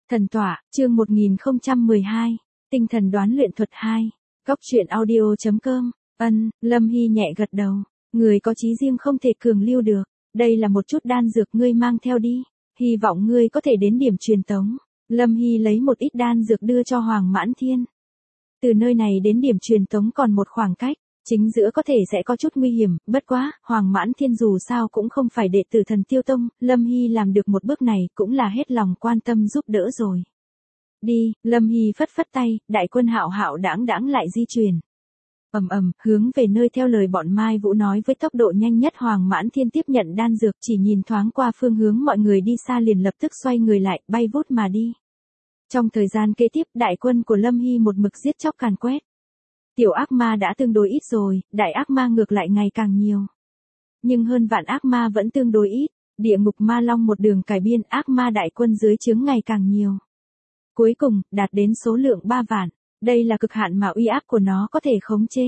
Thần tọa, chương 1012, tinh thần đoán luyện thuật 2, Cóc truyện audio.com, Lâm Hy nhẹ gật đầu, người có chí riêng không thể cường lưu được, đây là một chút đan dược ngươi mang theo đi, hy vọng ngươi có thể đến điểm truyền tống. Lâm Hy lấy một ít đan dược đưa cho Hoàng Mãn Thiên. Từ nơi này đến điểm truyền tống còn một khoảng cách, chính giữa có thể sẽ có chút nguy hiểm, bất quá, Hoàng Mãn Thiên dù sao cũng không phải đệ tử Thần Tiêu Tông, Lâm Hy làm được một bước này cũng là hết lòng quan tâm giúp đỡ rồi. Đi, Lâm Hy phất phất tay, đại quân hạo hạo đãng đãng lại di chuyển. Hướng về nơi theo lời bọn Mai Vũ nói với tốc độ nhanh nhất. Hoàng Mãn Thiên tiếp nhận đan dược, chỉ nhìn thoáng qua phương hướng mọi người đi xa liền lập tức xoay người lại, bay vút mà đi. Trong thời gian kế tiếp, đại quân của Lâm Hy một mực giết chóc càn quét. Tiểu ác ma đã tương đối ít rồi, đại ác ma ngược lại ngày càng nhiều. Nhưng hơn vạn ác ma vẫn tương đối ít, địa ngục ma long một đường cải biên, ác ma đại quân dưới trướng ngày càng nhiều. Cuối cùng, đạt đến số lượng 3 vạn, đây là cực hạn mà uy áp của nó có thể khống chế.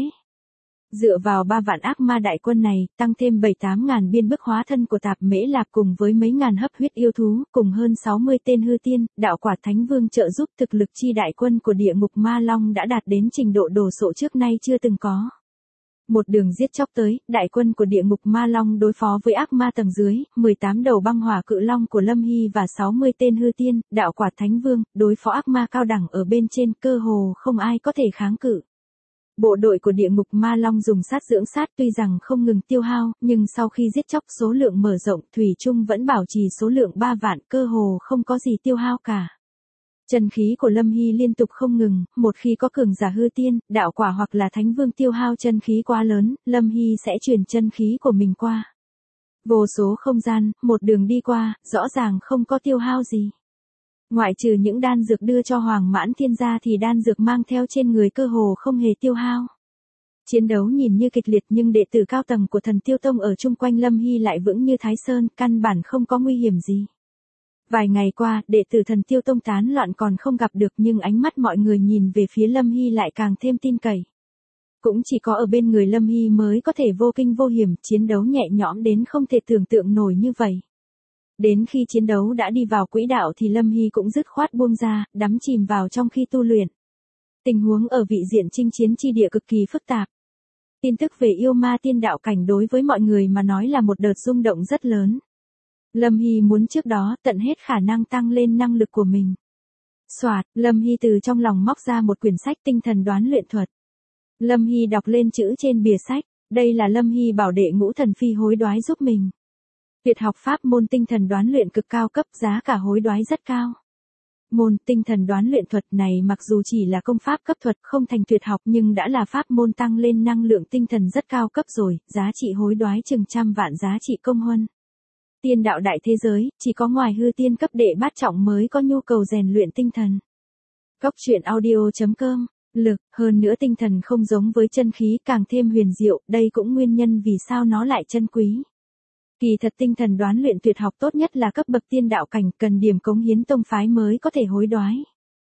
Dựa vào 3 vạn ác ma đại quân này, tăng thêm 7-8 ngàn biên bức hóa thân của Tạp Mễ Lạp cùng với mấy ngàn hấp huyết yêu thú, cùng hơn 60 tên hư tiên, đạo quả thánh vương trợ giúp, thực lực chi đại quân của địa ngục ma long đã đạt đến trình độ đồ sộ trước nay chưa từng có. Một đường giết chóc tới, đại quân của địa ngục ma long đối phó với ác ma tầng dưới, 18 đầu băng hỏa cự long của Lâm Hy và 60 tên hư tiên, đạo quả thánh vương, đối phó ác ma cao đẳng ở bên trên, cơ hồ không ai có thể kháng cự. Bộ đội của địa ngục ma long dùng sát dưỡng sát, tuy rằng không ngừng tiêu hao, nhưng sau khi giết chóc số lượng mở rộng, thủy chung vẫn bảo trì số lượng 3 vạn, cơ hồ không có gì tiêu hao cả. Chân khí của Lâm Hy liên tục không ngừng, một khi có cường giả hư tiên, đạo quả hoặc là thánh vương tiêu hao chân khí quá lớn, Lâm Hy sẽ truyền chân khí của mình qua. Vô số không gian, một đường đi qua, rõ ràng không có tiêu hao gì. Ngoại trừ những đan dược đưa cho Hoàng Mãn Thiên ra thì đan dược mang theo trên người cơ hồ không hề tiêu hao. Chiến đấu nhìn như kịch liệt nhưng đệ tử cao tầng của Thần Tiêu Tông ở chung quanh Lâm Hy lại vững như Thái Sơn, căn bản không có nguy hiểm gì. Vài ngày qua, đệ tử Thần Tiêu Tông tán loạn còn không gặp được, nhưng ánh mắt mọi người nhìn về phía Lâm Hy lại càng thêm tin cậy. Cũng chỉ có ở bên người Lâm Hy mới có thể vô kinh vô hiểm, chiến đấu nhẹ nhõm đến không thể tưởng tượng nổi như vậy. Đến khi chiến đấu đã đi vào quỹ đạo thì Lâm Hy cũng dứt khoát buông ra, đắm chìm vào trong khi tu luyện. Tình huống ở vị diện chinh chiến chi địa cực kỳ phức tạp. Tin tức về yêu ma tiên đạo cảnh đối với mọi người mà nói là một đợt rung động rất lớn. Lâm Hy muốn trước đó tận hết khả năng tăng lên năng lực của mình. Soạt, Lâm Hy từ trong lòng móc ra một quyển sách tinh thần đoán luyện thuật. Lâm Hy đọc lên chữ trên bìa sách, đây là Lâm Hy bảo đệ Ngũ Thần Phi hối đoái giúp mình. Tuyệt học pháp môn tinh thần đoán luyện cực cao cấp, giá cả hối đoái rất cao. Môn tinh thần đoán luyện thuật này mặc dù chỉ là công pháp cấp thuật không thành tuyệt học nhưng đã là pháp môn tăng lên năng lượng tinh thần rất cao cấp rồi, giá trị hối đoái chừng trăm vạn giá trị công huân. Tiên đạo đại thế giới, chỉ có ngoài hư tiên cấp đệ bát trọng mới có nhu cầu rèn luyện tinh thần. Cóc truyện audio.com, lực, hơn nữa tinh thần không giống với chân khí càng thêm huyền diệu, đây cũng nguyên nhân vì sao nó lại chân quý. Kỳ thật tinh thần đoán luyện tuyệt học tốt nhất là cấp bậc tiên đạo cảnh, cần điểm cống hiến tông phái mới có thể hối đoái.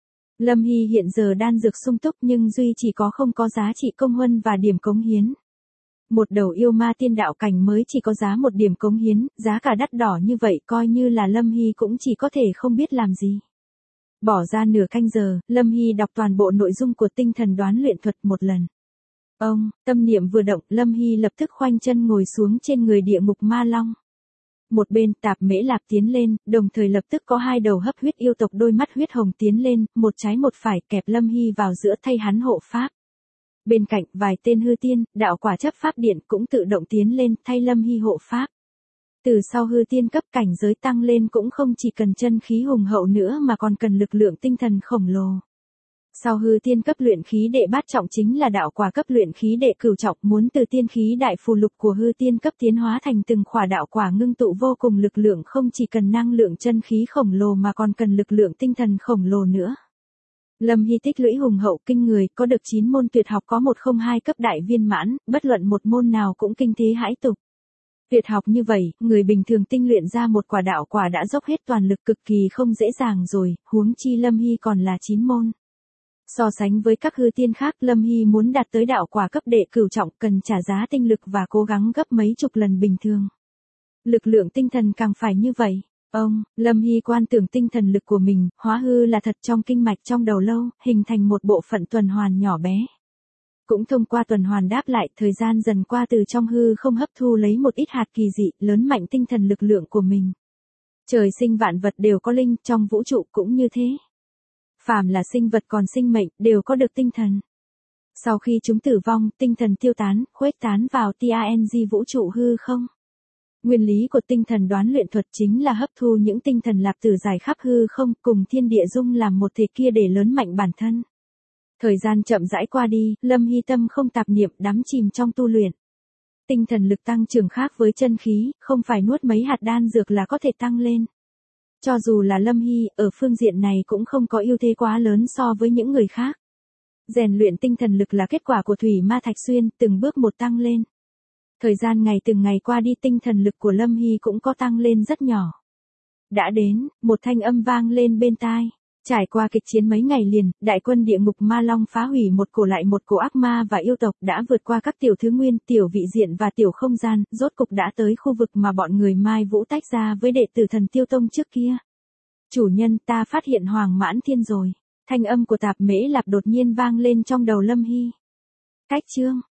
Lâm Hy hiện giờ đan dược sung túc nhưng duy chỉ có không có giá trị công huân và điểm cống hiến. Một đầu yêu ma tiên đạo cảnh mới chỉ có giá một điểm cống hiến, giá cả đắt đỏ như vậy coi như là Lâm Hy cũng chỉ có thể không biết làm gì. Bỏ ra nửa canh giờ, Lâm Hy đọc toàn bộ nội dung của tinh thần đoán luyện thuật một lần. Tâm niệm vừa động, Lâm Hy lập tức khoanh chân ngồi xuống trên người địa ngục ma long. Một bên Tạp Mễ Lạp tiến lên, đồng thời lập tức có 2 đầu hấp huyết yêu tộc đôi mắt huyết hồng tiến lên, một trái một phải kẹp Lâm Hy vào giữa thay hắn hộ pháp. Bên cạnh, vài tên hư tiên, đạo quả chấp pháp điện cũng tự động tiến lên thay Lâm Hy hộ pháp. Từ sau hư tiên cấp cảnh giới tăng lên cũng không chỉ cần chân khí hùng hậu nữa mà còn cần lực lượng tinh thần khổng lồ. Sau hư tiên cấp luyện khí đệ bát trọng chính là đạo quả cấp luyện khí đệ cửu trọng, muốn từ tiên khí đại phù lục của hư tiên cấp tiến hóa thành từng khỏa đạo quả ngưng tụ vô cùng lực lượng, không chỉ cần năng lượng chân khí khổng lồ mà còn cần lực lượng tinh thần khổng lồ nữa. Lâm Hy tích lũy hùng hậu kinh người, có được 9 môn tuyệt học có 102 cấp đại viên mãn, bất luận một môn nào cũng kinh thế hãi tục. Tuyệt học như vậy, người bình thường tinh luyện ra một quả đạo quả đã dốc hết toàn lực cực kỳ không dễ dàng rồi, huống chi Lâm Hy còn là 9 môn. So sánh với các hư tiên khác, Lâm Hy muốn đạt tới đạo quả cấp đệ cửu trọng cần trả giá tinh lực và cố gắng gấp mấy chục lần bình thường. Lực lượng tinh thần càng phải như vậy. Lâm Hy quan tưởng tinh thần lực của mình, hóa hư là thật trong kinh mạch trong đầu lâu, hình thành một bộ phận tuần hoàn nhỏ bé. Cũng thông qua tuần hoàn đáp lại, thời gian dần qua từ trong hư không hấp thu lấy một ít hạt kỳ dị, lớn mạnh tinh thần lực lượng của mình. Trời sinh vạn vật đều có linh, trong vũ trụ cũng như thế. Phàm là sinh vật còn sinh mệnh, đều có được tinh thần. Sau khi chúng tử vong, tinh thần tiêu tán, khuếch tán vào TANG vũ trụ hư không. Nguyên lý của tinh thần đoán luyện thuật chính là hấp thu những tinh thần lạc tử dài khắp hư không, cùng thiên địa dung làm một thể kia để lớn mạnh bản thân. Thời gian chậm rãi qua đi, Lâm Hy tâm không tạp niệm, đắm chìm trong tu luyện. Tinh thần lực tăng trưởng khác với chân khí, không phải nuốt mấy hạt đan dược là có thể tăng lên. Cho dù là Lâm Hy, ở phương diện này cũng không có ưu thế quá lớn so với những người khác. Rèn luyện tinh thần lực là kết quả của thủy ma thạch xuyên, từng bước một tăng lên. Thời gian ngày từng ngày qua đi, tinh thần lực của Lâm Hy cũng có tăng lên rất nhỏ. Đã đến, một thanh âm vang lên bên tai. Trải qua kịch chiến mấy ngày liền, đại quân địa ngục ma long phá hủy một cổ lại một cổ ác ma và yêu tộc, đã vượt qua các tiểu thứ nguyên, tiểu vị diện và tiểu không gian, rốt cục đã tới khu vực mà bọn người Mai Vũ tách ra với đệ tử Thần Tiêu Tông trước kia. Chủ nhân, ta phát hiện Hoàng Mãn Thiên rồi. Thanh âm của Tạp Mễ Lạp đột nhiên vang lên trong đầu Lâm Hy. Cách chương